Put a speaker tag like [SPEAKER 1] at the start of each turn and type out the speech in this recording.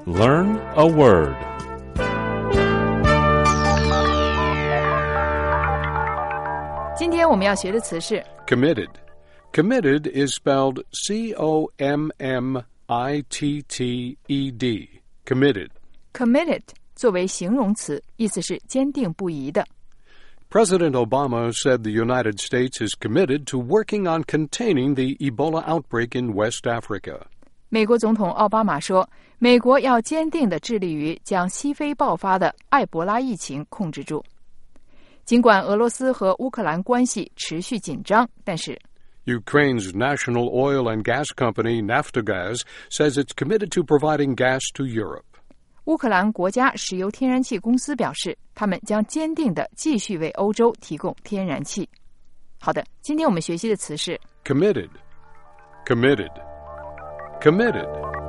[SPEAKER 1] Learn a word.
[SPEAKER 2] 今天我们要学的词是
[SPEAKER 3] Committed. Committed is spelled C-O-M-M-I-T-T-E-D. Committed.
[SPEAKER 2] committed 作为形容词，意思是坚定不移的。
[SPEAKER 3] President Obama said the United States is committed to working on containing the Ebola outbreak in West Africa.
[SPEAKER 2] 美国总统奥巴马说，美国要坚定地致力于将西非爆发的埃博拉疫情控制住。尽管俄罗斯和乌克兰关系持续紧张，但是
[SPEAKER 3] Ukraine's national oil and gas company, Naftogaz, says it's committed to providing gas to Europe.
[SPEAKER 2] 乌克兰国家石油天然气公司表示，他们将坚定地继续为欧洲提供天然气。好的，今天我们学习的词是
[SPEAKER 3] Committed. Committed. Committed.